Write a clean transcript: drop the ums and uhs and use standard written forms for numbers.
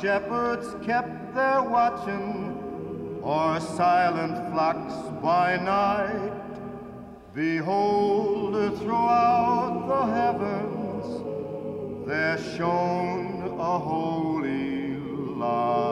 shepherds kept their watching o'er silent flocks by night, behold, throughout the heavens there shone a holy light.